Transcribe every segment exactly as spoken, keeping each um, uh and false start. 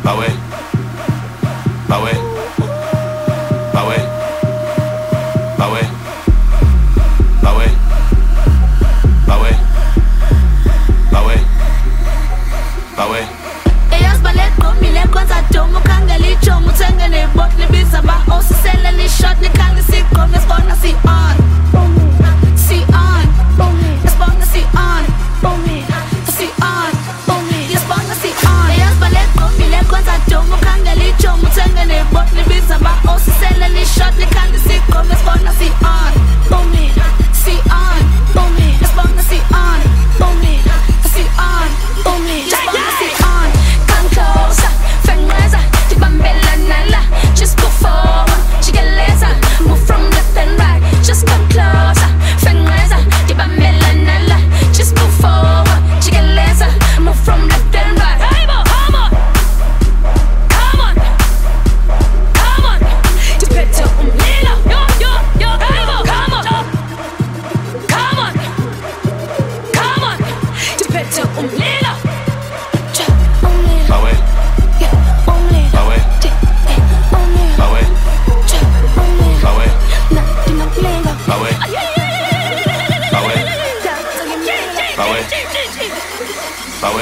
Bawe, bawe, bawe, bawe, bawe, bawe, bawe, bawe. Eyas ballet komile kwanza domo kangali chomu tenge ne bot ne biza ba osi sele ni shot ne kangi si kom nes bona si on, si on, nes bona si on, si on, nes bona si on. Eyas ballet komile kwanza domo kangali chomu tenge ne bot ne biza ba osi sele ni shot ne kangi si kom nes bona si on, si on, nes bona si on, si on, nes bona si on. Come closer, fengaza, di bambella nalla. Just go forward, chigaleza, move from left and right. Just come closer, fengaza, di bambella nalla. Just move forward, chigaleza, move from left and right. Hey, bo, come on, come on, come on. You better umlila, yo, yo, yo. Hey, bo, come on, come on, come on. You better umlila. Bawe, bawe, bawe, bawe, bawe, bawe, bawe, bawe.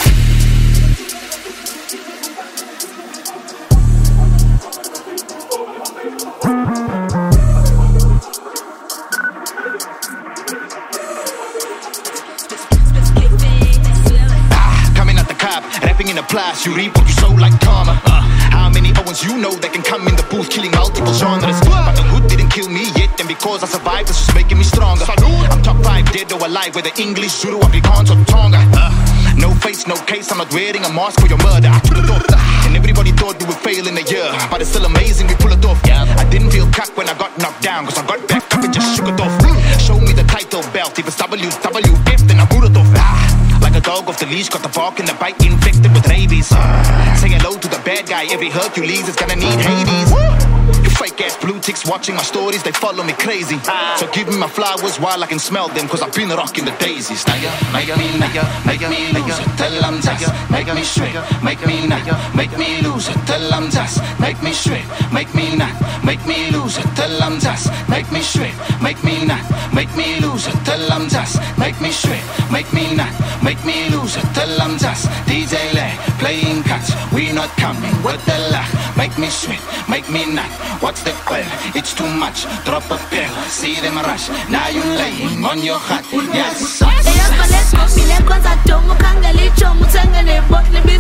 Coming out the cop, rapping in the place, you reap what you sow like karma. Uh, how many Owens you know that can come in the booth, killing multiple genres? But the hood didn't kill me yet, and because I survived, it's just making me stronger. I'm top five, dead or alive, whether English, Zulu, Afrikaans, or Tonga. Uh, no face, no case, I'm not wearing a mask for your murder. I pull it off, and everybody thought we would fail in a year, but it's still amazing we pull it off. I didn't feel cocked when I got knocked down, cause I got back up and just shook it off. Show me the title belt, if it's W W F, then I boot it off. Ah. Like a dog off the leash, got the bark and the bite infected with rabies. Say hello to the bad guy, every Hercules is gonna need Hades. You fake ass blue ticks watching my stories, they follow me crazy. So give me my flowers while I can smell them, cause I've been rocking the daisies. Nigga, make me, nigga, make me lose it till I'm just, make me straight, make me not, make me lose it till I'm just, make me straight, make me not, make me lose it till I'm just, make me straight, make me not, make me lose it till I'm just, make me straight, make me not, make me lose it till I'm just D J Lag, playing cuts, we not coming with the laugh. Make me sweat, make me nut. What's the quell? It's too much. Drop a pill, see them rush. Now you laying on your hut. Yes. Eyas ballet komile kwanza domo kangali chomu tenge ne bot ne